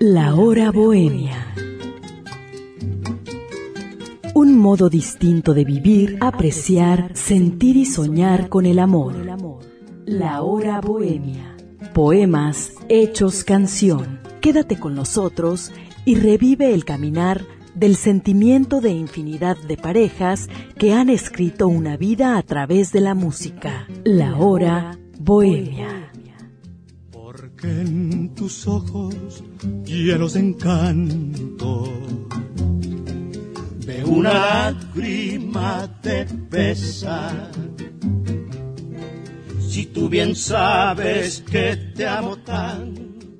La hora bohemia. Un modo distinto de vivir, apreciar, sentir y soñar con el amor. La hora bohemia. Poemas hechos canción. Quédate con nosotros y revive el caminar del sentimiento de infinidad de parejas que han escrito una vida a través de la música. La hora bohemia. Porque en tus ojos llenos de encanto veo una lágrima te pesa. Si tú bien sabes que te amo tanto.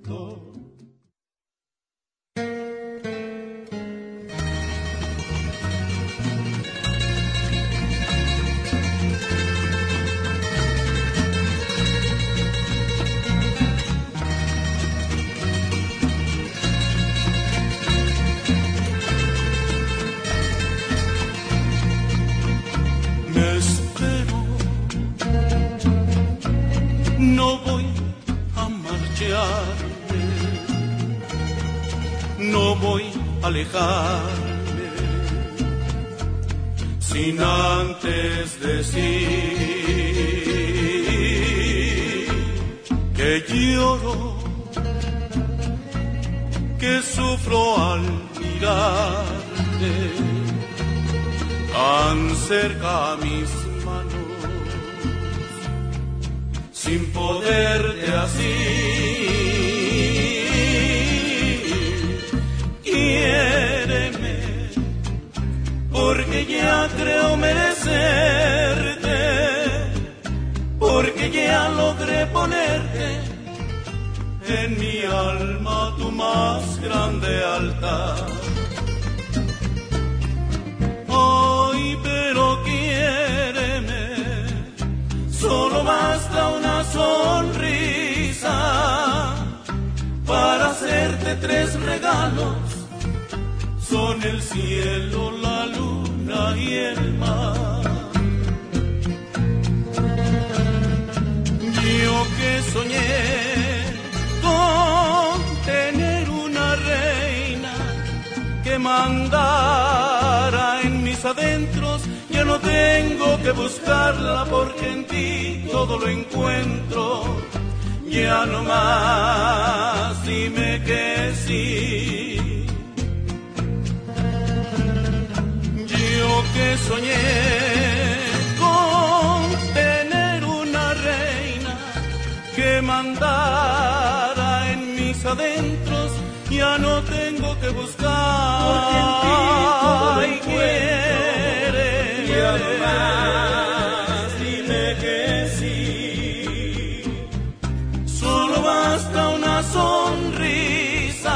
No voy a marcharme, no voy a alejarme, sin antes decir que lloro, que sufro al mirarte tan cerca a mis manos, sin poderte así. Quiéreme, porque ya creo merecerte, porque ya logré ponerte en mi alma tu más grande altar. Ay, pero quiéreme, solo basta una sonrisa para hacerte 3 regalos. Son el cielo, la luna y el mar. Yo que soñé con tener una reina que mandara en mis adentros, ya no tengo que buscarla porque en ti todo lo encuentro. Ya no más, dime que sí. Yo que soñé con tener una reina que mandara en mis adentros, ya no tengo que buscar porque en ti todo lo encuentro. Ya no más, dime que sí. Solo basta una sonrisa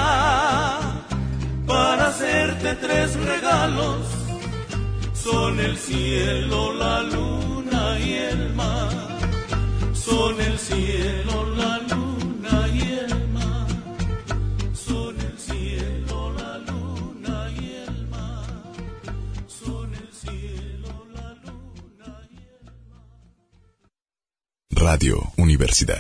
para hacerte 3 regalos. Son el cielo, la luna y el mar. Son el cielo, la luna y el mar. Son el cielo, la luna y el mar. Son el cielo, la luna y el mar. Radio Universidad.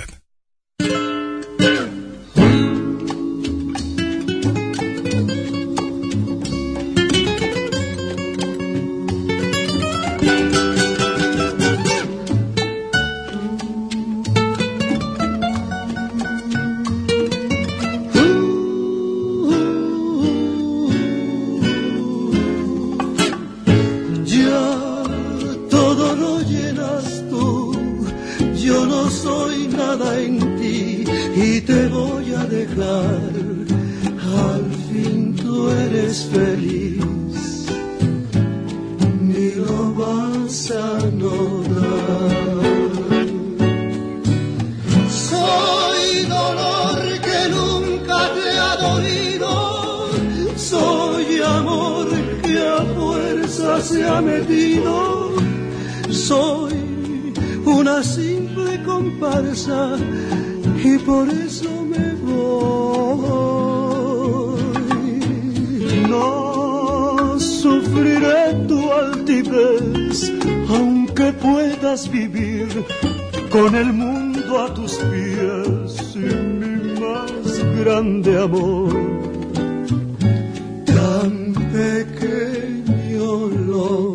Al fin tú eres feliz, ni lo vas a notar. Soy dolor que nunca te ha dolido, soy amor que a fuerza se ha metido, soy una simple comparsa y por eso me voy. No sufriré tu altivez, aunque puedas vivir con el mundo a tus pies y mi más grande amor, tan pequeño lo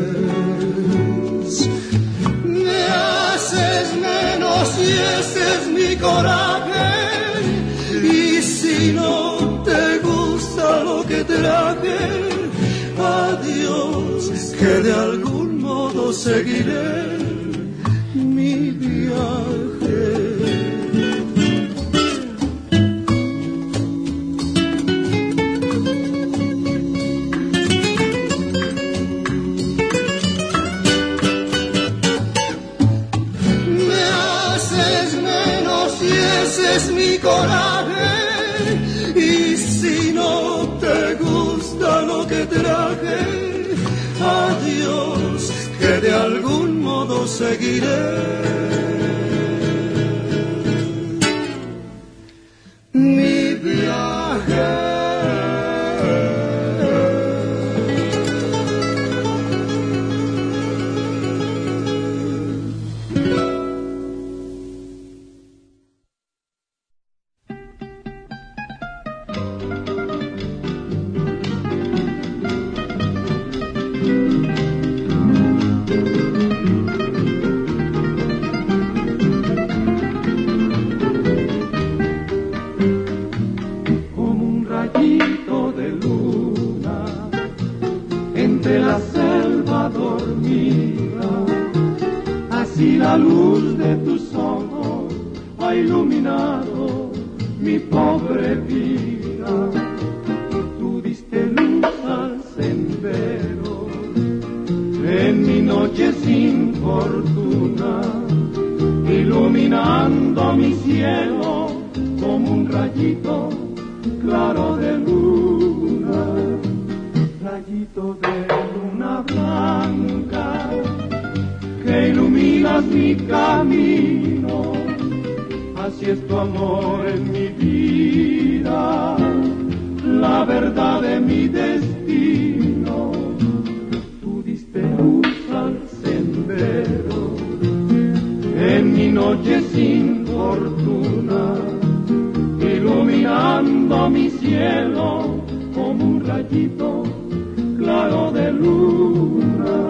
ves. Me haces menos y ese es mi coraje, y si no te gusta lo que traje, adiós, que de algún modo seguiré mi viaje. Ese es mi coraje, y si no te gusta lo que traje, adiós, que de algún modo seguiré mi viaje. La luz de tus ojos ha iluminado mi pobre vida. Tú diste luz al sendero en mi noche sin fortuna, iluminando mi cielo como un rayito claro de luna, rayito de luna blanca que iluminas mi camino. Así es tu amor en mi vida, la verdad de mi destino. Tú diste luz al sendero en mi noche sin fortuna, iluminando mi cielo como un rayito claro de luna.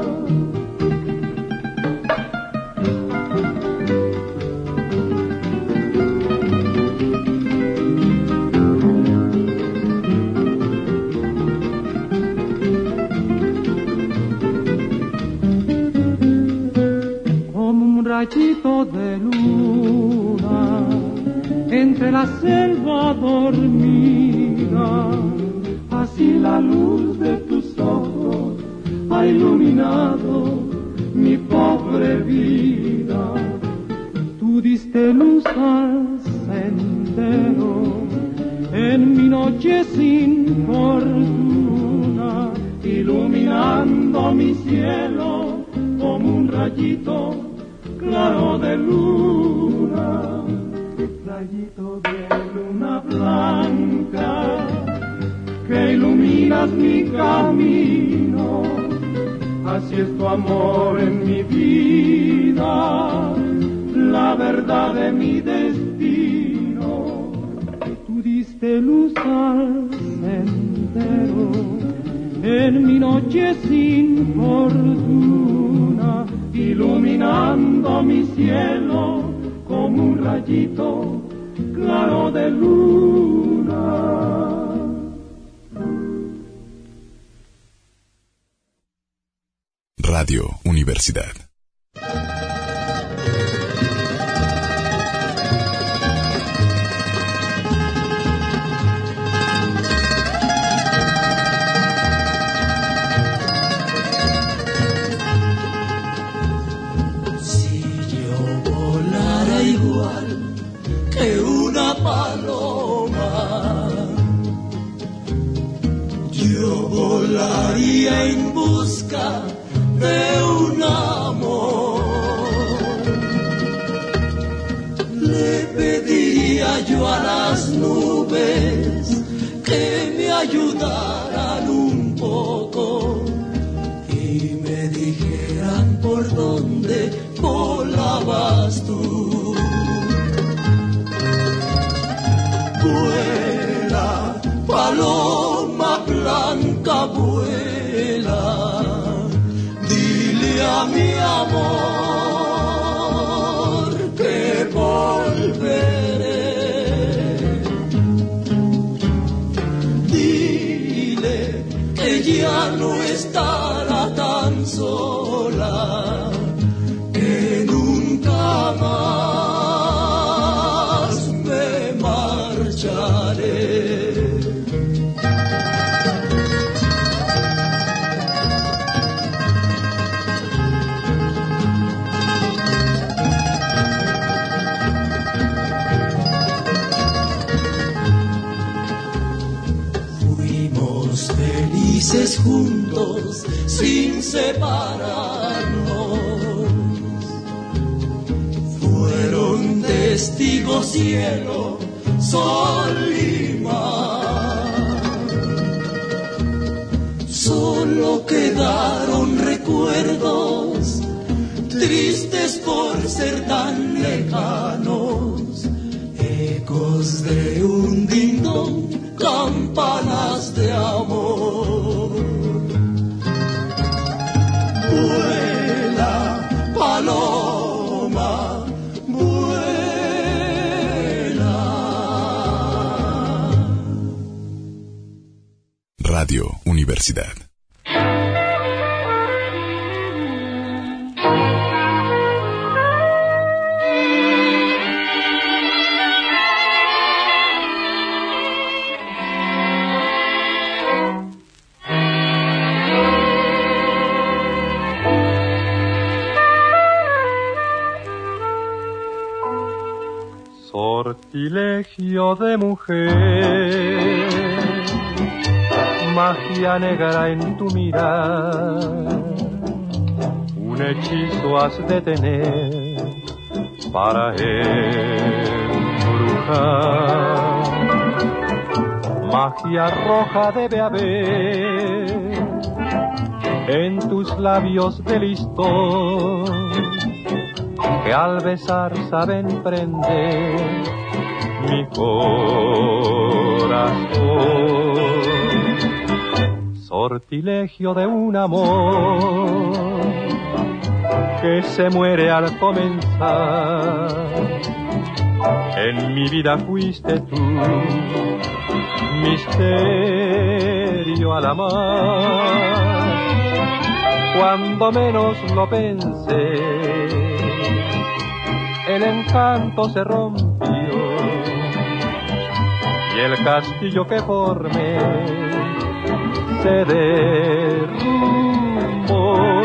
Rayito de luna entre la selva dormida, así la luz de tus ojos ha iluminado mi pobre vida. Tú diste luz al sendero en mi noche sin fortuna, iluminando mi cielo como un rayito claro de luna, rayito de luna blanca que iluminas mi camino. Así es tu amor en mi vida, la verdad de mi destino. Tú diste luz al sendero en mi noche sin fortuna, iluminando mi cielo como un rayito claro de luna. Radio Universidad. Que una paloma, yo volaría en busca de un amor. Le pediría yo a las nubes que me ayudaran un poco y me dijeran por dónde volabas tú. vuela, dile a mi amor que volveré. Dile que ya no estará tan sola, que nunca más me marcharé. Felices juntos sin separarnos, fueron testigos cielo, sol y mar. Solo quedaron recuerdos tristes por ser tan lejanos, ecos de un ding-dong, campanas de amor. Vuela, paloma, vuela. Radio Universidad. Sortilegio de mujer, magia negra en tu mirar, un hechizo has de tener para embrujar. Magia roja debe haber en tus labios de listón, que al besar saben prender mi corazón. Sortilegio de un amor que se muere al comenzar. En mi vida fuiste tú, misterio al amar. Cuando menos lo pensé, el encanto se rompió y el castillo que formé se derrumbó.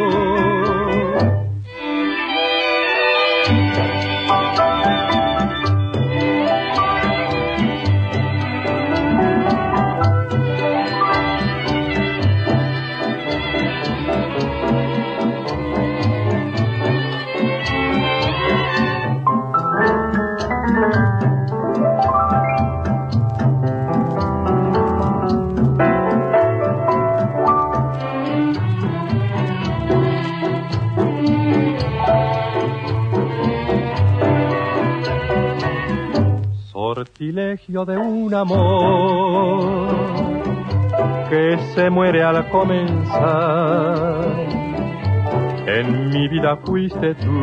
Sortilegio de un amor que se muere al comenzar. En mi vida fuiste tú,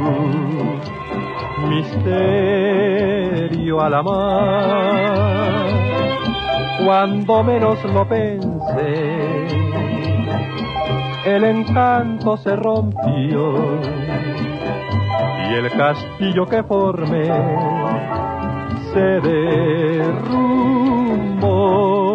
misterio al amar. Cuando menos lo pensé, el encanto se rompió y el castillo que formé se derrumbó.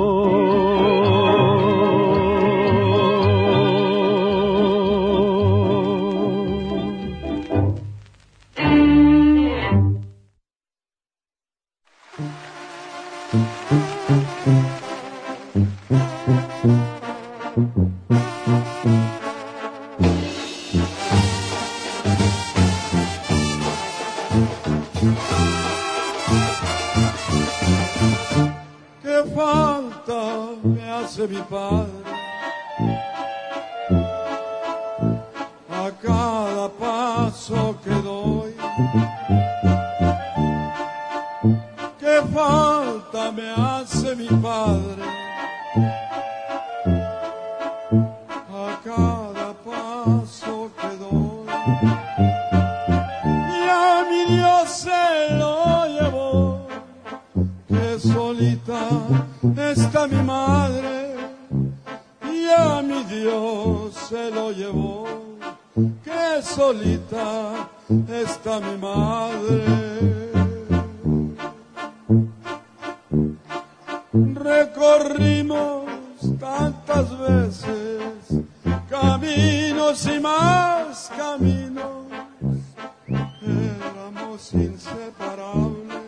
Qué falta me hace mi padre a cada paso que doy. Qué falta me hace mi padre Dios se lo llevó, que solita está mi madre, y a mi Dios se lo llevó, que solita está mi madre. Recorrimos tantas veces caminos y más caminos, éramos inseparables,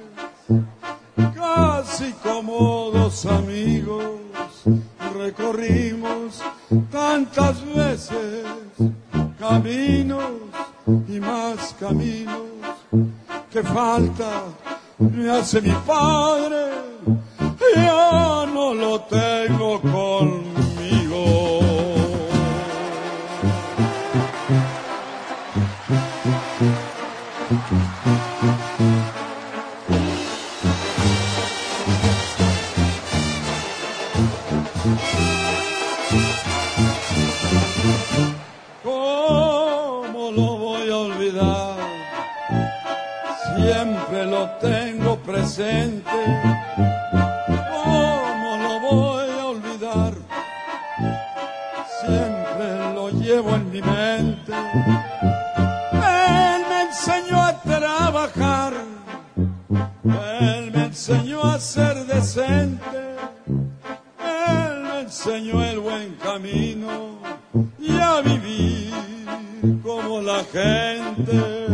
casi como dos amigos. Recorrimos tantas veces caminos y más caminos, que falta me hace mi padre, ya no lo tengo conmigo. ¿Cómo lo voy a olvidar? Siempre lo tengo presente. ¿Cómo lo voy a olvidar? Siempre lo llevo en mi mente. Él me enseñó a trabajar, él me enseñó a ser decente, él me enseñó el buen camino y a vivir como la gente.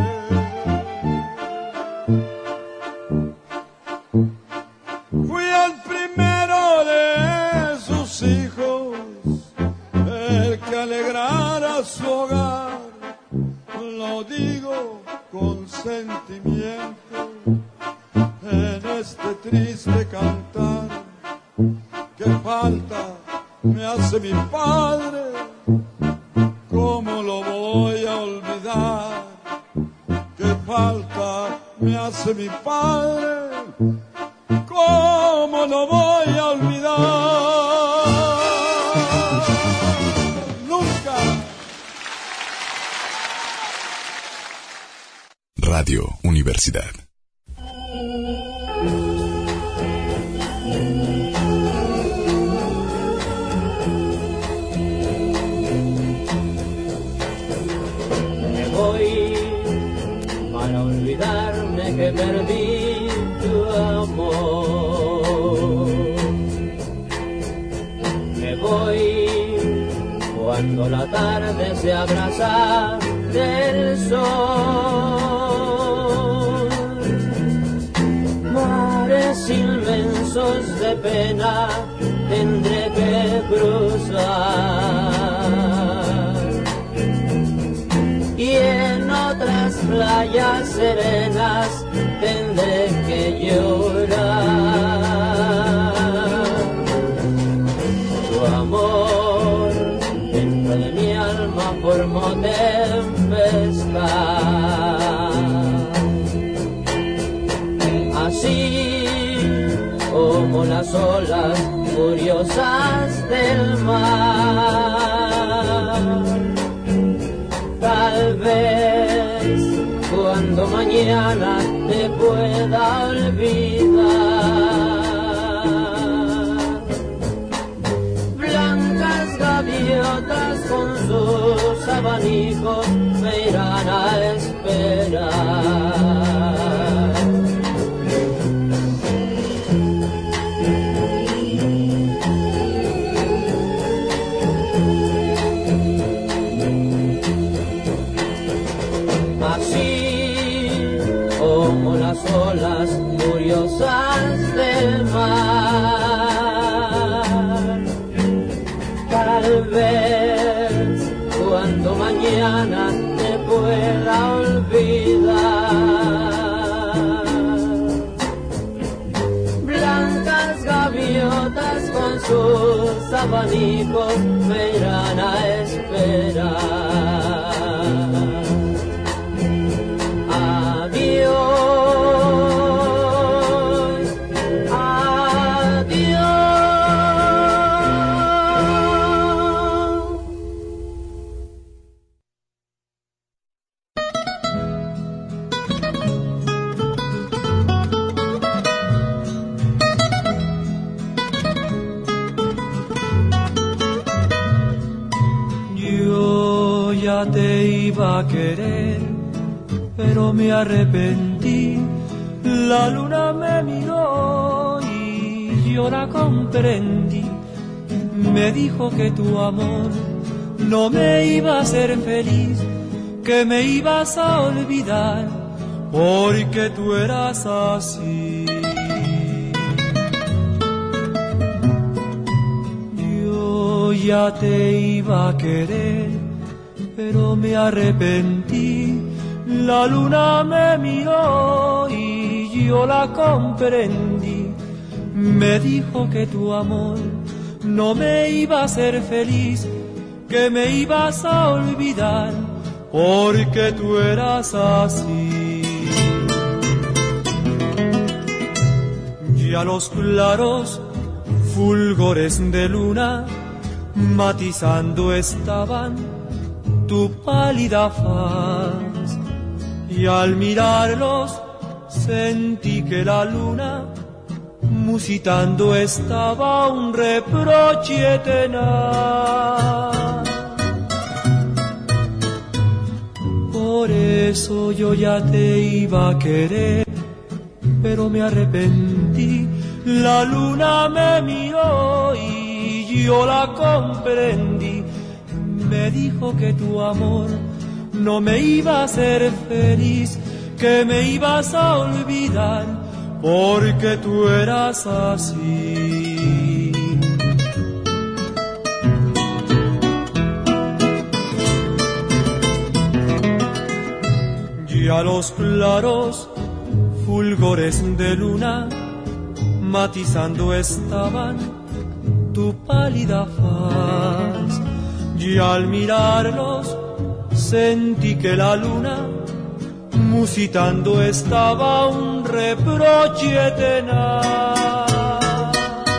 Fui el primero de sus hijos, el que alegrara su hogar, lo digo con sentimiento, en este triste cantar. ¿Qué falta me hace mi padre? ¿Cómo lo voy a olvidar? ¿Qué falta me hace mi padre? ¿Cómo lo voy a olvidar? Nunca. Radio Universidad. Me voy para olvidarme que perdí tu amor. Me voy cuando la tarde se abraza del sol. Mares inmensos de pena tendré que cruzar, y en otras playas serenas tendré que llorar. Tu amor dentro de mi alma formó tempestad, así como las olas furiosas del mar. Tal vez cuando mañana te pueda olvidar, blancas gaviotas con sus abanicos me irán a esperar. Olas furiosas del mar. Tal vez cuando mañana te pueda olvidar, blancas gaviotas con sus abanicos me irán a esperar. Adiós. iba a querer, pero me arrepentí. La luna me miró y yo la comprendí. Me dijo que tu amor no me iba a hacer feliz, que me ibas a olvidar, porque tú eras así. Yo ya te iba a querer, pero me arrepentí. La luna me miró y yo la comprendí. Me dijo que tu amor no me iba a hacer feliz, que me ibas a olvidar, porque tú eras así. Ya los claros fulgores de luna matizando estaban tu pálida faz, y al mirarlos sentí que la luna musitando estaba un reproche tenaz. Por eso yo ya te iba a querer, pero me arrepentí. La luna me miró y yo la comprendí. Me dijo que tu amor no me iba a hacer feliz, que me ibas a olvidar, porque tú eras así. Ya los claros fulgores de luna matizando estaban tu pálida faz, y al mirarlos sentí que la luna musitando estaba un reproche tenaz.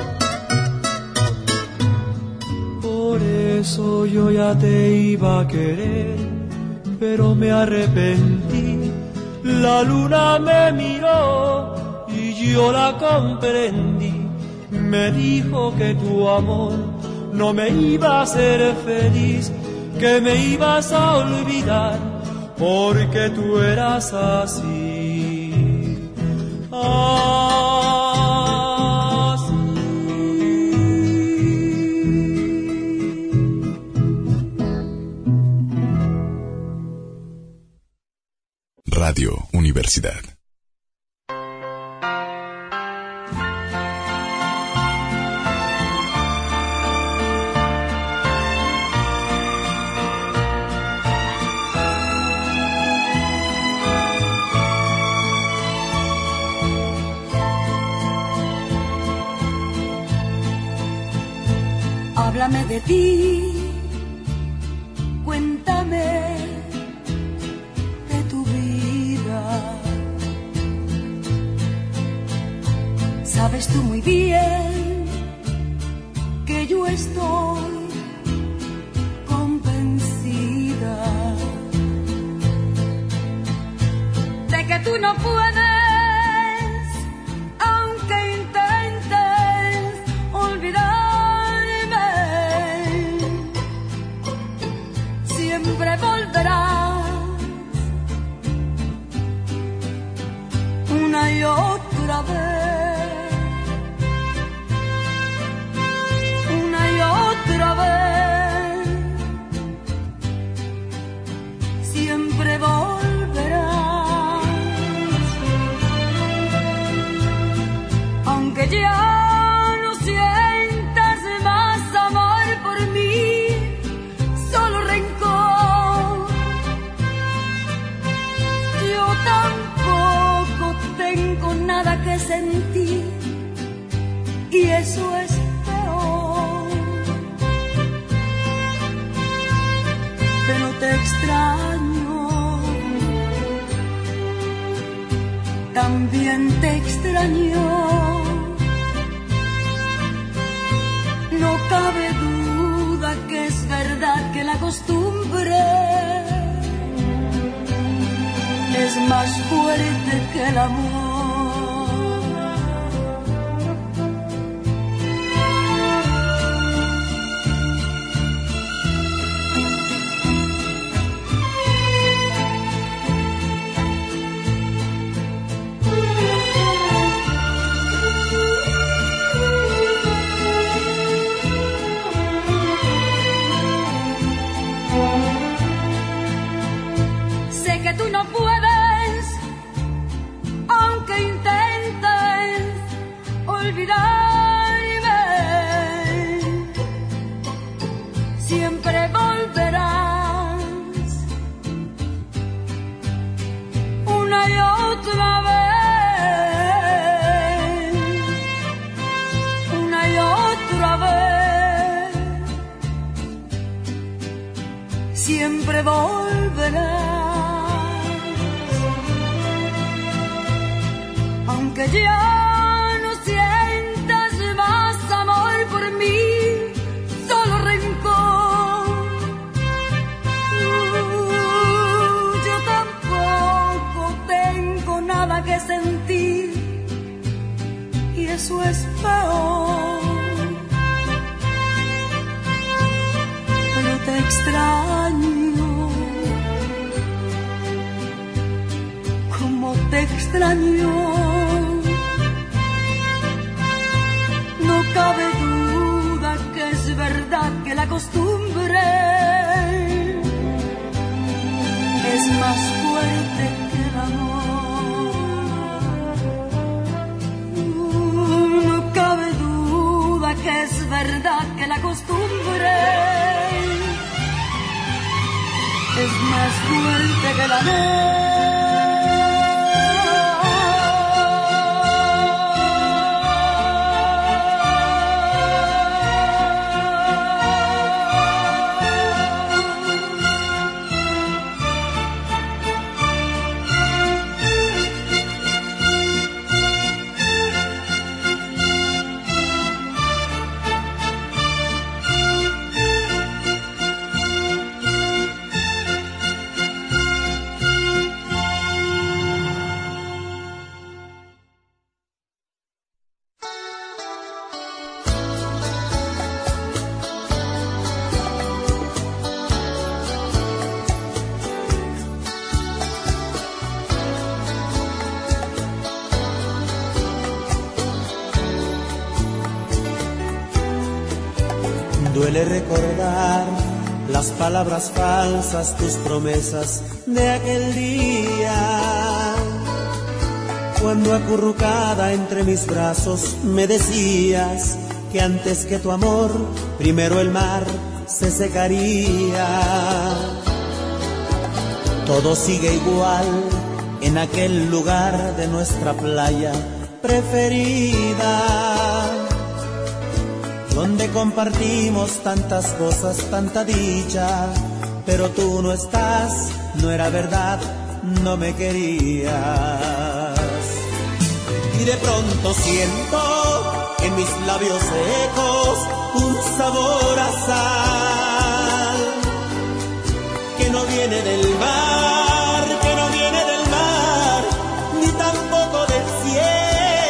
Por eso yo ya te iba a querer, pero me arrepentí. La luna me miró y yo la comprendí. Me dijo que tu amor no me iba a hacer feliz, que me ibas a olvidar, porque tú eras así. Radio Universidad. Háblame de ti, cuéntame de tu vida. Sabes tú muy bien que yo estoy convencida de que tú no puedes, aunque intentes olvidar. Siempre volverás una y otra vez, una y otra vez. Siempre volverás, aunque ya no sientas más amor por mí, solo rencor. Tampoco tengo nada que sentir, y eso es peor. Pero te extraño, también te extraño. No cabe duda que es verdad que la costumbre es más fuerte que el amor. olvidarme, siempre volverás una y otra vez, una y otra vez, siempre volverás, aunque ya no sientas más amor por mí, solo rencor. Yo tampoco tengo nada que sentir y eso es peor. Pero te extraño, como te extraño. No cabe duda que es verdad que la costumbre es más fuerte que el amor. No cabe duda que es verdad que la costumbre es más fuerte que el amor. Duele recordar las palabras falsas, tus promesas de aquel día, cuando acurrucada entre mis brazos me decías que antes que tu amor, primero el mar se secaría. Todo sigue igual en aquel lugar de nuestra playa preferida, donde compartimos tantas cosas, tanta dicha, pero tú no estás, no era verdad, no me querías. Y de pronto siento en mis labios secos un sabor a sal, que no viene del mar, que no viene del mar, ni tampoco del cielo.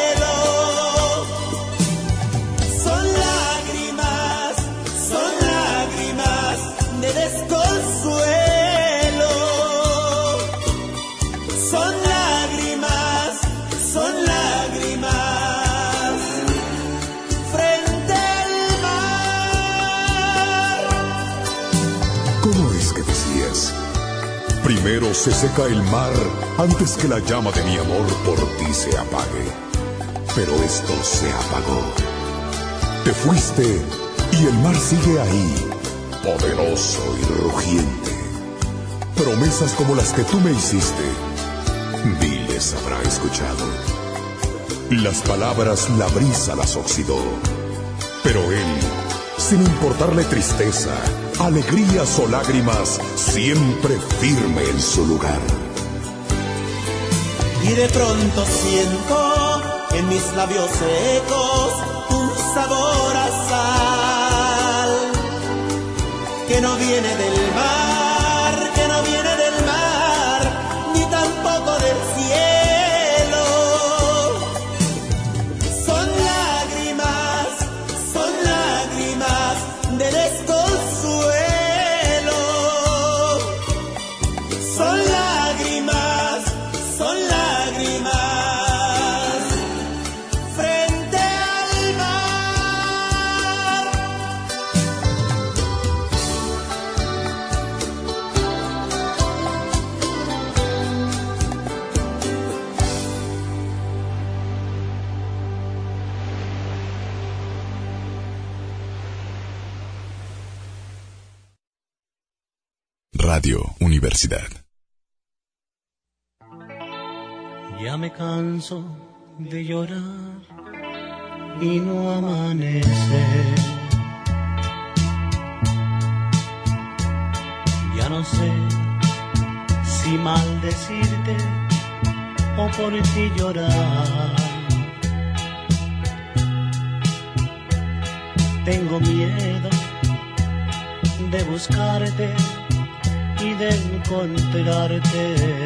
Primero se seca el mar antes que la llama de mi amor por ti se apague. Pero esto se apagó. Te fuiste y el mar sigue ahí, poderoso y rugiente. Promesas como las que tú me hiciste, viles habrá escuchado. Las palabras la brisa las oxidó, pero él, sin importarle tristeza, alegrías o lágrimas, siempre firme en su lugar. Y de pronto siento en mis labios secos un sabor a sal, que no viene del mar, que no viene del mar, ni tampoco del cielo. Son lágrimas de desconsuelo. Son lágrimas frente al mar. Radio Universidad. Ya me canso de llorar y no amanece. Ya no sé si maldecirte o por ti llorar. Tengo miedo de buscarte y de encontrarte.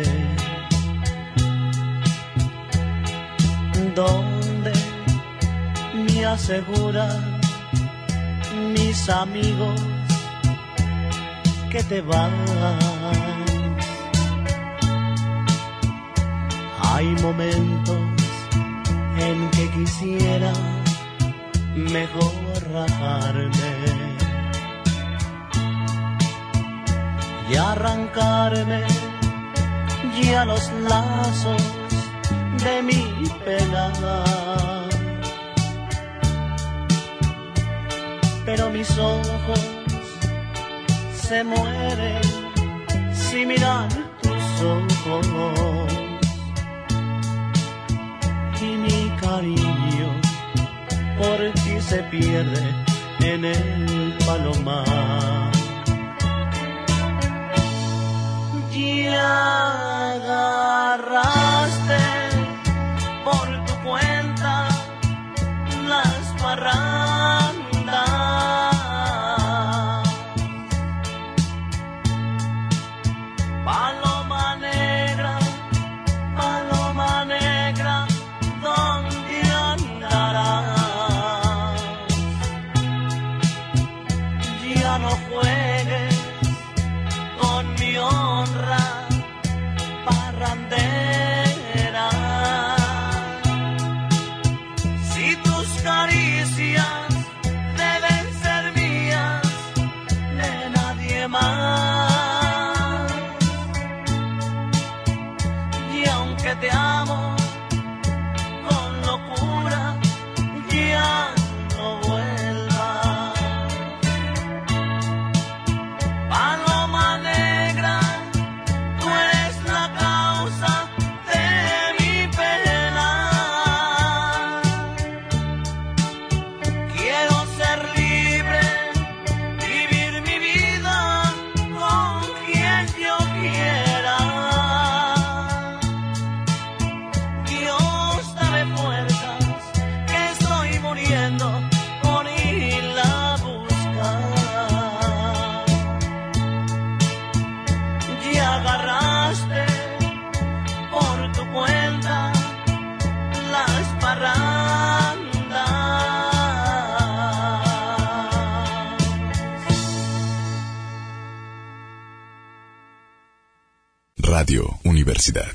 Donde me aseguran mis amigos que te vas. Hay momentos en que quisiera mejor rajarme y arrancarme ya los lazos de mi pena. Pero mis ojos se mueren si miran tus ojos y mi cariño por ti se pierde en el palomar. Ya agarraste por tu cuenta las parrandas. Paloma negra, ¿dónde andarás? Ya no juegues con mi honra parrandera. Si tus caricias deben ser mías, de nadie más. Y aunque te amo con locura, ya no vuelvas. Paloma negra, tú eres la causa de mi pena. Quiero ser libre, vivir mi vida con quien yo quiera. Dios, dame fuerzas, que estoy muriendo por irla a buscar. Y agarraste por tu cuenta las parrandas. Radio Universidad.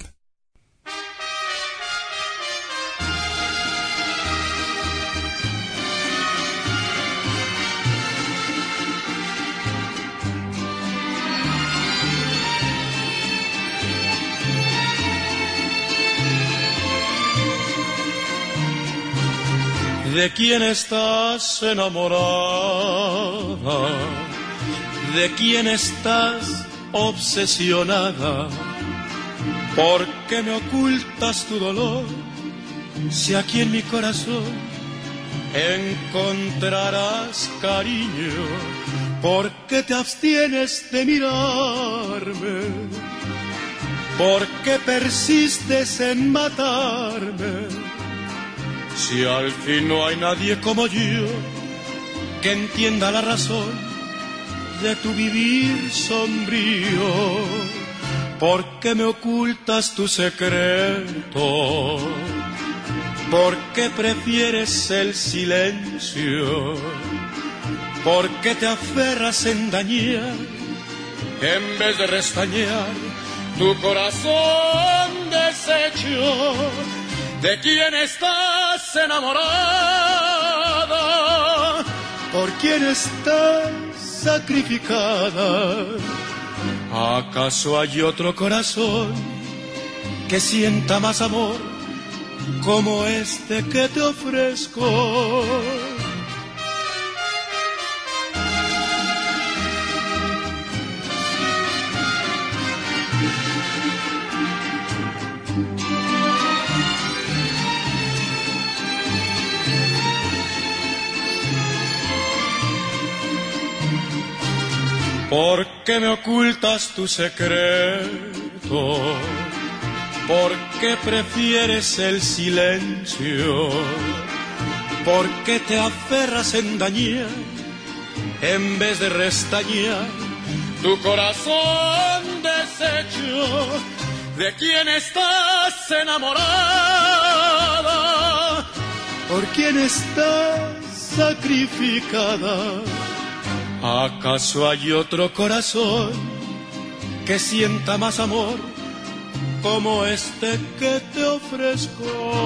¿De quién estás enamorada? ¿De quién estás obsesionada? ¿Por qué me ocultas tu dolor? Si aquí en mi corazón encontrarás cariño, ¿por qué te abstienes de mirarme? ¿Por qué persistes en matarme? Si al fin no hay nadie como yo que entienda la razón de tu vivir sombrío, ¿por qué me ocultas tu secreto? ¿Por qué prefieres el silencio? ¿Por qué te aferras en dañar en vez de restañar tu corazón deshecho? ¿De quién estás enamorada? ¿Por quién estás sacrificada? ¿Acaso hay otro corazón que sienta más amor como este que te ofrezco? ¿Por qué me ocultas tu secreto? ¿Por qué prefieres el silencio? ¿Por qué te aferras en dañar en vez de restañar tu corazón deshecho? ¿De quién estás enamorada? ¿Por quién estás sacrificada? ¿Acaso hay otro corazón que sienta más amor como este que te ofrezco?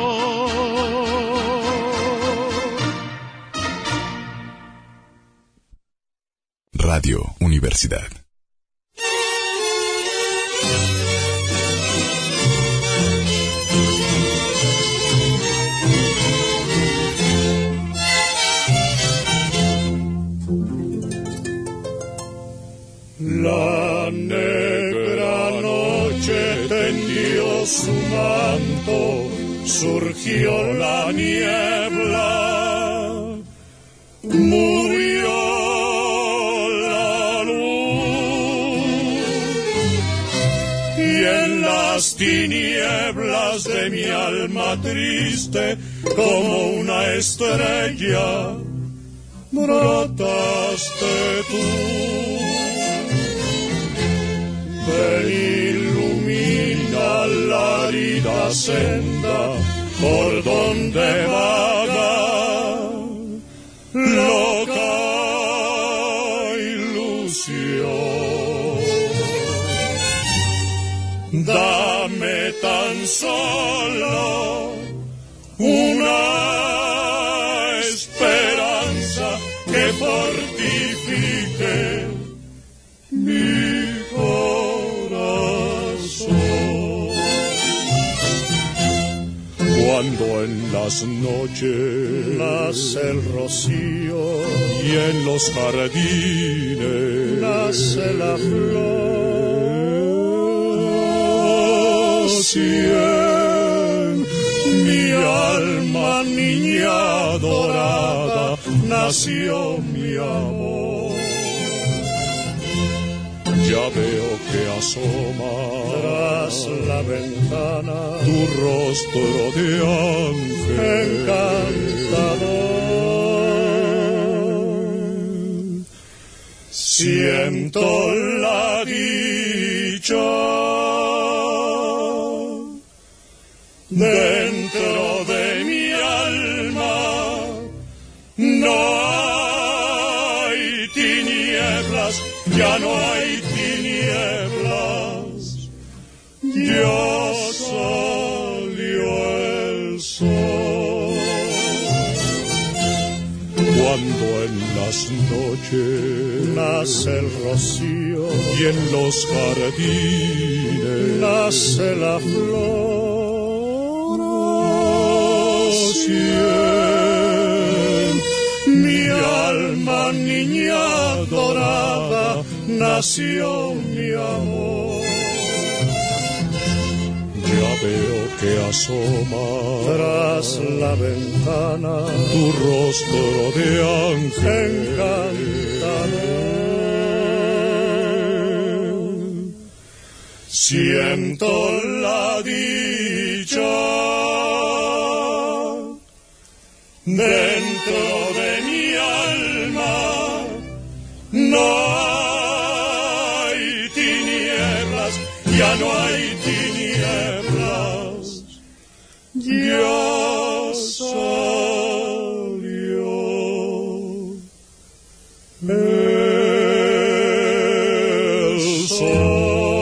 Radio Universidad. La negra noche tendió su manto, surgió la niebla, murió la luz, y en las tinieblas de mi alma triste, como una estrella, brotaste tú. Ven, ilumina la arida senda por donde vaga loca ilusión. Dame tan solo una esperanza que fortifique mi corazón. Cuando en las noches nace el rocío y en los jardines nace la flor, si en mi alma niña dorada nació mi amor. Ya veo que asoma tras la ventana tu rostro de ángel encantador. Siento la dicha dentro de mi alma, no hay tinieblas, ya no hay tinieblas, ya salió el sol. Cuando en las noches nace el rocío y en los jardines nace la flor, si en mi alma niña dorada nació mi amor. Ya veo que asoma tras la ventana tu rostro de ángel encantador. Siento la dicha dentro de mi alma, no hay tinieblas, ya no hay tinieblas, ya salió el sol.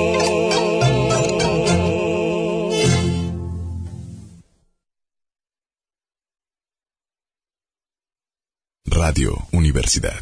Radio Universidad.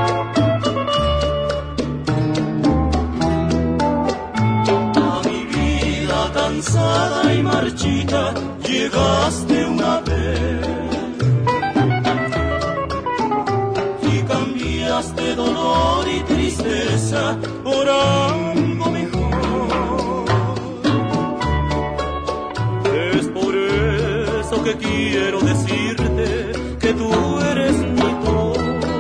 A mi vida llegaste una vez y cambiaste dolor y tristeza por algo mejor. Es por eso que quiero decirte que tú eres mi todo,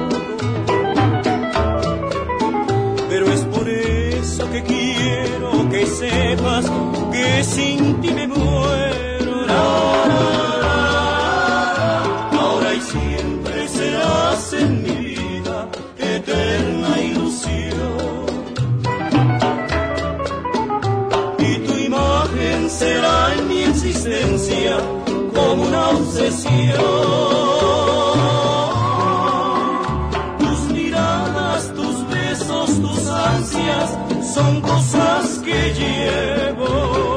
pero es por eso que quiero que sepas que sin ti me muero. Ahora y siempre serás en mi vida eterna ilusión, y tu imagen será en mi existencia como una obsesión. Tus miradas, tus besos, tus ansias son cosas que llevo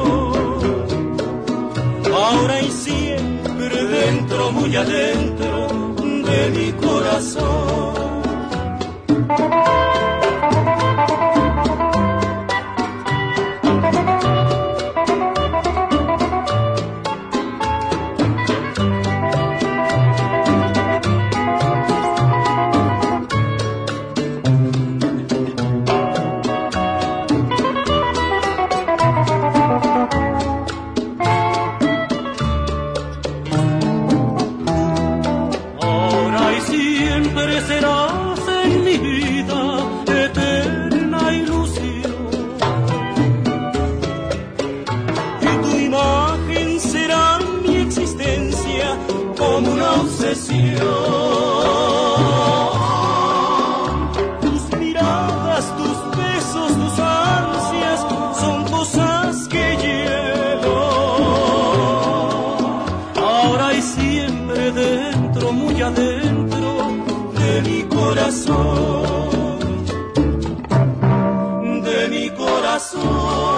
ahora y siempre dentro, muy adentro de mi corazón. Tus miradas, tus besos, tus ansias son cosas que llevo ahora y siempre dentro, muy adentro de mi corazón, de mi corazón.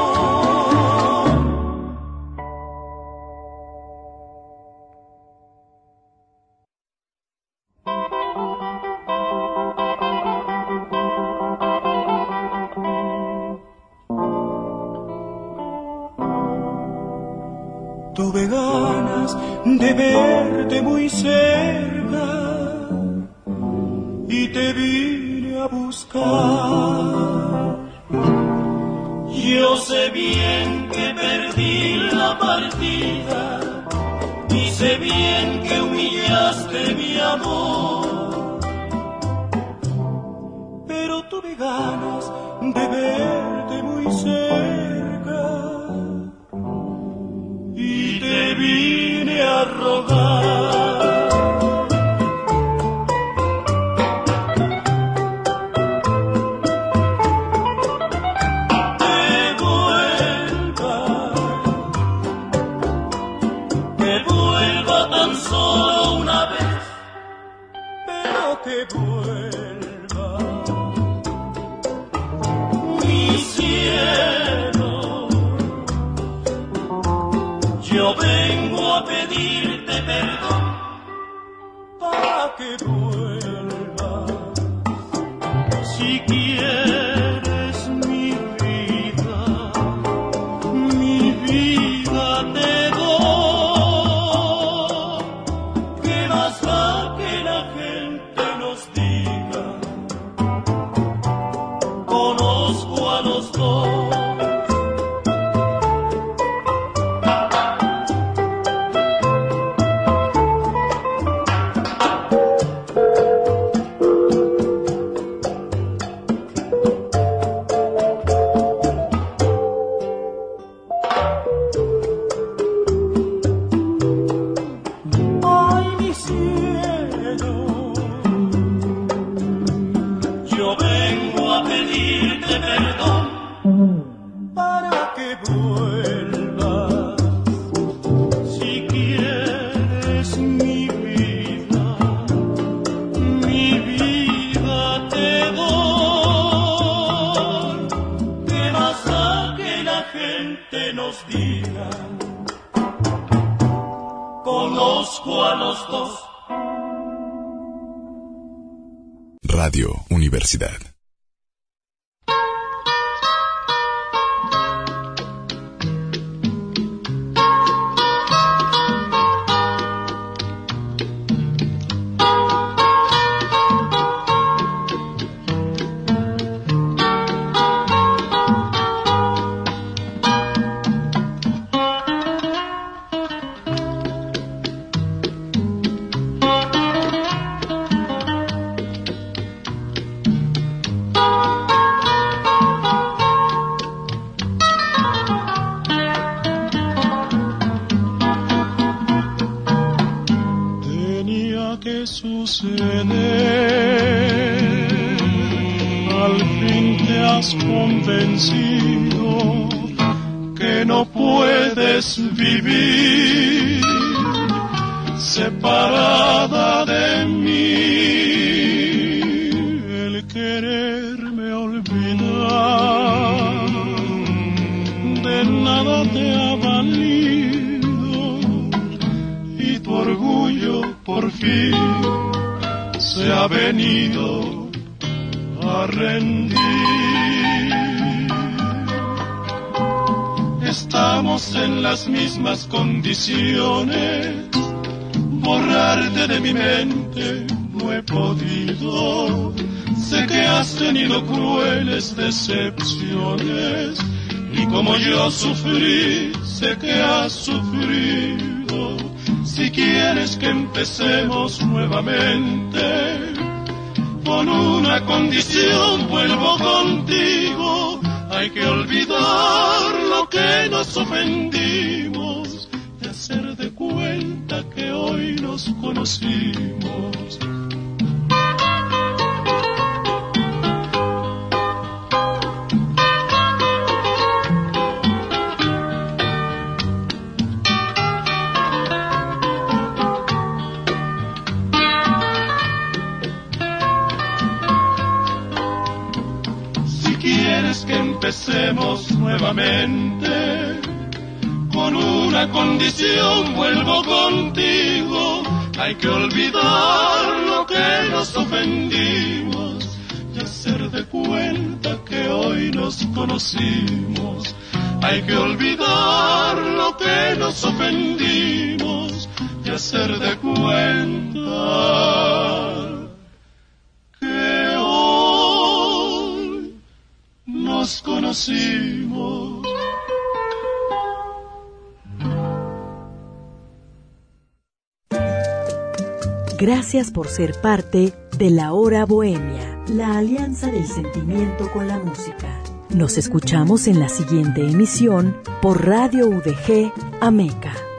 Tuve ganas de verte muy cerca y te vine a buscar. Yo sé bien que perdí la partida y sé bien que humillaste mi amor, pero tuve ganas de verte muy cerca y te vine a rogar. Que vuelva tan solo una vez, pero que vuelva. Mi cielo, yo vengo a pedirte perdón para que vuelva. Si quieres mi vida te doy. ¿Qué más da que la gente nos diga? Conozco a los dos. Conozco a los dos. Radio Universidad. estás convencido que no puedes vivir separada de mí. El quererme olvidar de nada te ha valido y tu orgullo por fin se ha venido a rendir. Estamos en las mismas condiciones, borrarte de mi mente no he podido. Sé que has tenido crueles decepciones y como yo sufrí, sé que has sufrido. Si quieres que empecemos nuevamente, con una condición vuelvo contigo. Hay que olvidar lo que nos ofendimos y hacer de cuenta que hoy nos conocimos. Que empecemos nuevamente, con una condición vuelvo contigo. Hay que olvidar lo que nos ofendimos y hacer de cuenta que hoy nos conocimos. Hay que olvidar lo que nos ofendimos y hacer de cuenta que hoy nos conocimos. Gracias por ser parte de La Hora Bohemia, la alianza del sentimiento con la música. Nos escuchamos en la siguiente emisión por Radio UDG Ameca.